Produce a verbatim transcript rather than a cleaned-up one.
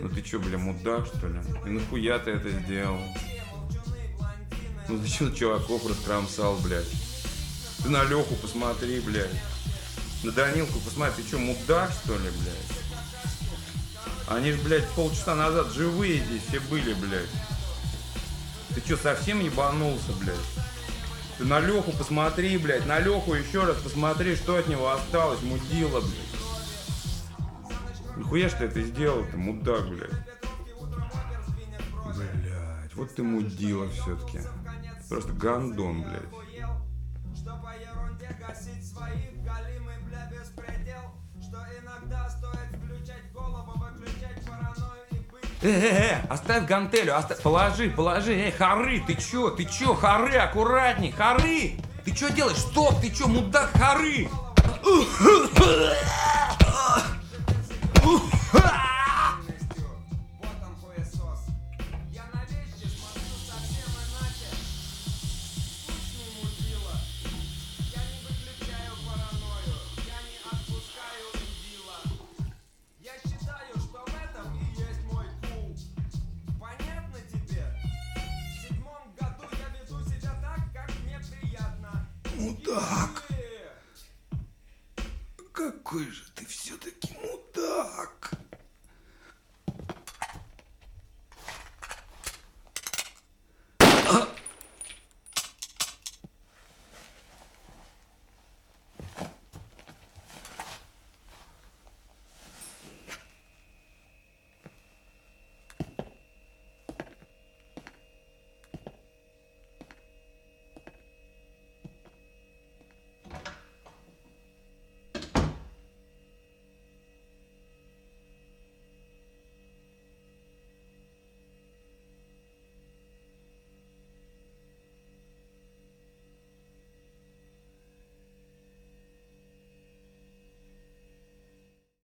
Ну ты чё, бля, мудак, что ли? И нахуя ты это сделал? Ну зачем чуваков раскромсал, блядь? Ты на Леху посмотри, блядь. На Данилку посмотри, ты чё, мудак, что ли, блядь? Они ж, блядь, полчаса назад живые здесь все были, блядь. Ты чё, совсем ебанулся, блядь? Ты на Леху посмотри, блядь, на Леху еще раз посмотри, что от него осталось, мудила, блядь. Нихуя ж ты это сделал-то, мудак, блядь. Блядь, вот ты мудила все-таки. Просто гандон, блядь. Э-э-э, оставь гантелю, оставь, положи, положи, эй, хоры, ты чё, ты чё, хоры, аккуратней, хоры! Ты чё делаешь? Стоп, ты чё, мудак, хоры!